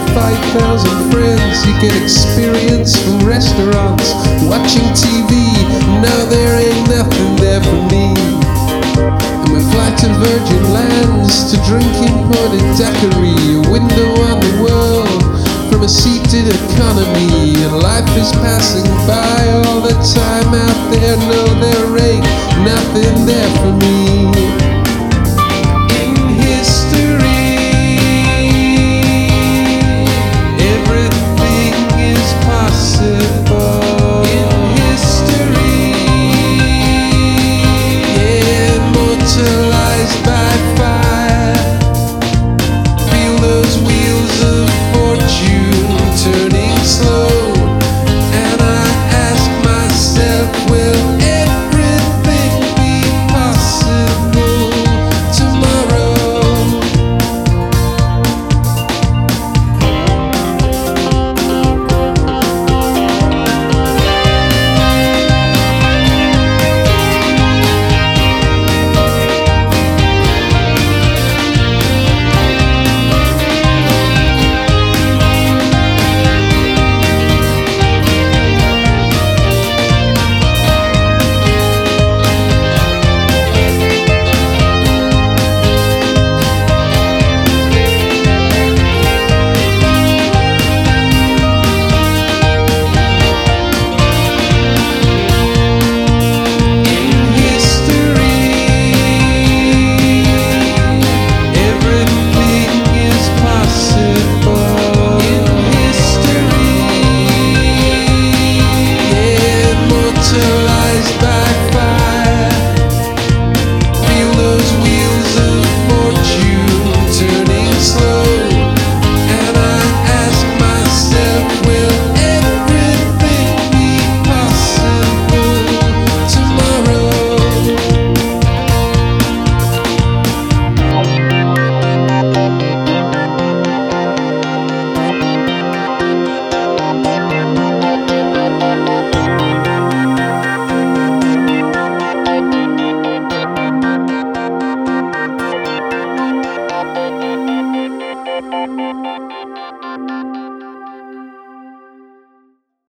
5,000 friends. You get experience from restaurants, watching TV. Now there ain't nothing there for me. And we fly to Virgin Lands, to drinking imported daiquiri, a window on the world from a seated economy. And life is passing by all the time out there. No, there ain't nothing there for me.